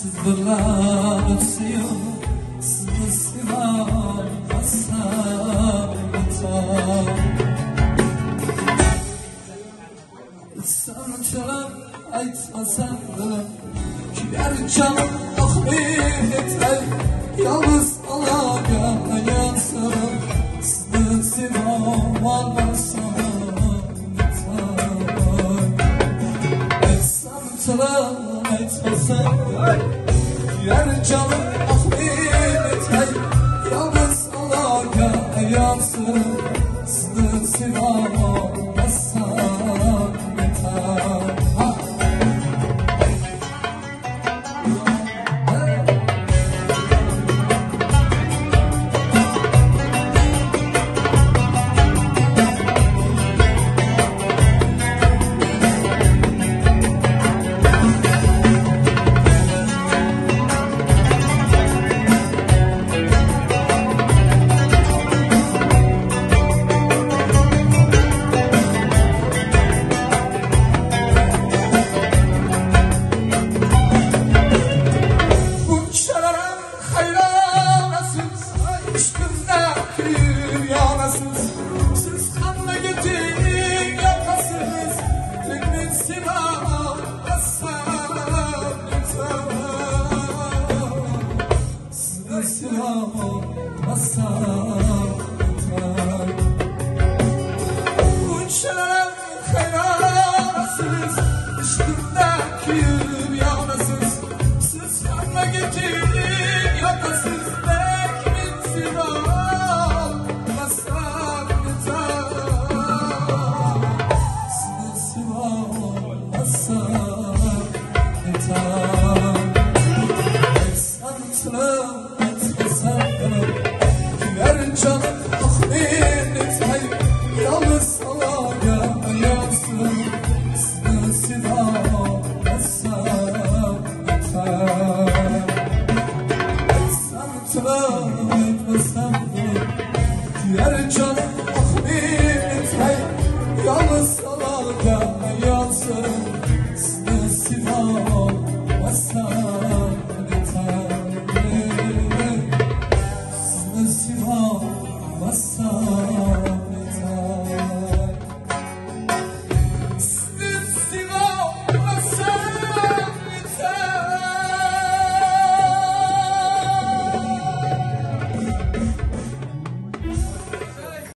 Sızdılar ötüyor, sızdılar hasanata. Sen çalan aytmasan da Kiler canım ahmet yalnız alaga yansın. Sızdılar hasanata. Sen çalan aytmasan da Kiler canım ahmet yalnız alaga yansın. Sızdılar hasanata. Siz kanla getir yakasınız. Tümün silah hasanata. Silah hasanata.